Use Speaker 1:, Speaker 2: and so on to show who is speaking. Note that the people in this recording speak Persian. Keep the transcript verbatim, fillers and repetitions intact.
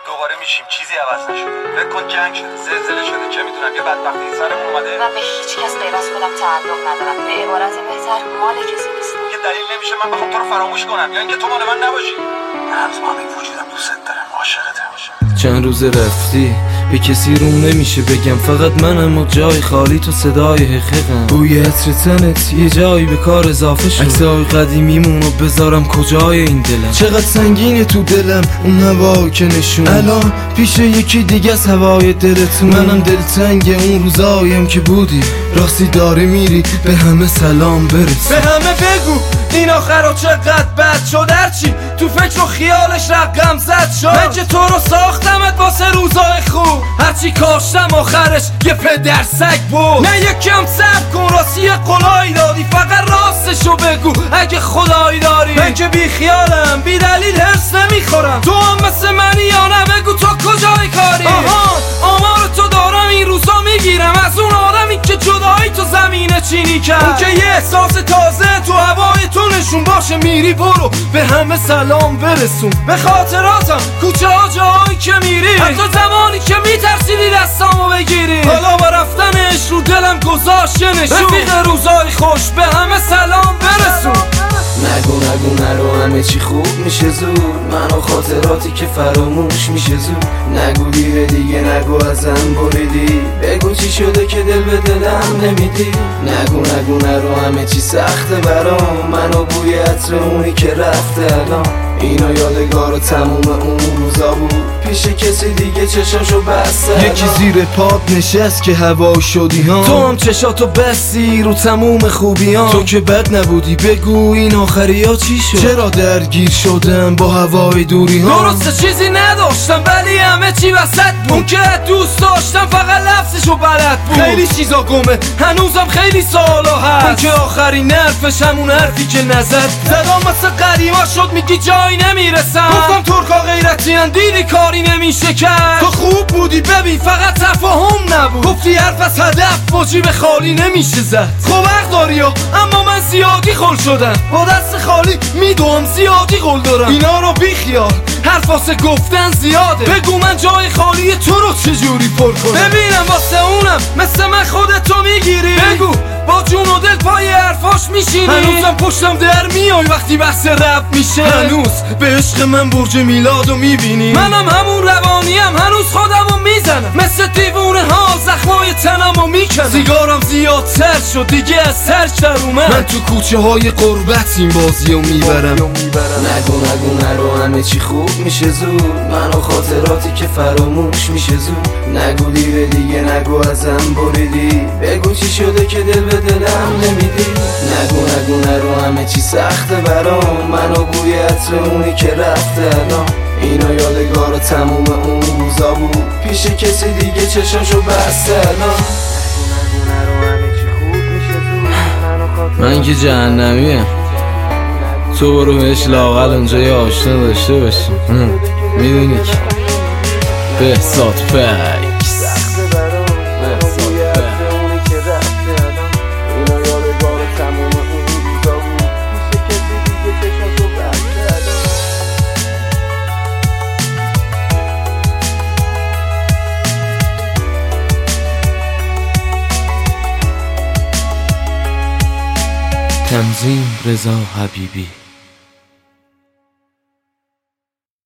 Speaker 1: دوباره میشیم، چیزی عوض نشده. فکر کن جنگ شده، زلزله شده، چه میدونم یه بدبختی سرمون اومده.
Speaker 2: من به هیچ کس غیر از خودم تعلق ندارم. به عبارت بهتر مال کسی نیستم.
Speaker 1: یه دلیل نمیشه من بخوام تو رو فراموش کنم یا اینکه تو مال من نباشی. من با همین وجودم دوست دارم، عاشقتم.
Speaker 3: چند روز رفتی به کسی روم نمیشه بگم، فقط منم و جای خالی تو صدای حقیقم. بوی عطر تنت یه جایی به کار اضافه شد. عکسای قدیمیمونو بذارم کجای این دلم. چقدر سنگینه تو دلم اون هوا که نشون الان پیش یکی دیگه از هوای دلتون. منم دلتنگ اون روزایم که بودی راستی داره میری به همه سلام برس. به همه بگو این آخرا چقدر بد شد، هرچی تو فکر و خیالش رقم زد شد. من که تو رو ساختمت واسه روزای خوب، هرچی کاشتم آخرش یه پدر سگ بود. نه یکم صبر کن، راستی یه قولایی دادی، فقط راستشو بگو اگه خدایی داری. من که بی خیالم، بی دلیل هرس نمیخورم. تو هم مثل منی یا نه؟ بگو تو کجای کاری؟ آها آمار تو دارم این روزا میگیرم از اون آدمی که جدایی تو زمینه چینی کرد. اون که یه احساس تازه تو هوای تو نشون باشه. میری برو به همه سلام برسون، به خاطراتم کوچه ها جایی که میری، حتی زمانی که میترسیدی دستامو بگیری. حالا با رفتنش رو دلم گذاشت یه نشون. رفیق روزای خوش به همه سلام برسون. نگو نگو نرو همه چی خوب میشه زود، من و خاطراتی که فراموش میشه زود. نگو دیره دیگه نگو ازم بریدی، بگو چی شده که دل به دلم نمیدی. نگو نگو نرو همه چی سخته برام، من و بوی عطر اونی که رفته الان. اینا یادگار و تموم اون روزا بود، پیش کسی دیگه چشاشو بسته. یکی زیر پات نشست که هوا شدی ها، تو هم چشاتو بستی رو تموم خوبی ها. تو که بد نبودی، بگو این آخری ها چی شد؟ چرا درگیر شدم با هوای دوری ها؟ درسته چیزی نداشتم ولی همه چی وسط بود. اون که دوست داشتم فقط لفظشو بلد بود. خیلی چیزا گمه هنوزم خیلی سوالا هست. اون که آخرین حرفش همون حرفی که نزد. زدام مثل قدیما شد میگی جایی نمیرسم. گفتم ترکا غیرتی هن دیدی کاری نمیشه کرد. تو خوب بودی ببین فقط تفاهم نبود. گفتی حرف از هدف با جیب خالی نمیشه زد. خب حق داری ها، اما من زیادی خل شدم. با دست خالی میدوم زیادی قول دارم. اینا رو بیخیال، حرف واسه گفتن زیاده. بگو من جای خالی تو رو چجوری پر کنم. ببینم واسه اونم مثل من خودتو میگیری. بگو با جون و دل پای حرفاش میشینی. هنوزم پشتم در میای وقتی بحث رپ میشه. هنوز به عشق من برج میلادو میبینی. منم همون روانیم، هنوز خودمو میزنم مثل دیوونه ها، زخمای تنمو میکنم. سیگارم زیادتر شد دیگه از سر در اومد. من تو کوچه های قربت این بازیو میبرم. نگو نگو نرو همه چی خوب میشه زود، من و خاطراتی که فراموش میشه زود. نگو دیره دیگه نگو ازم بریدی، بگو چی شده که دل به دلم نمیدی. نگو نگو نرو همه چی سخته برام، من و بوی عطر اونی که رفته الان. اینا یادگار و تموم اون روزا بود، پیش کسی دیگه چشاشو بسته الان. من که جهنمیم، تو برو بهش لااقل اونجا یه آشنا داشته باشی. میدونی که بهزاد فکس. تنظیم رضا حبیبی.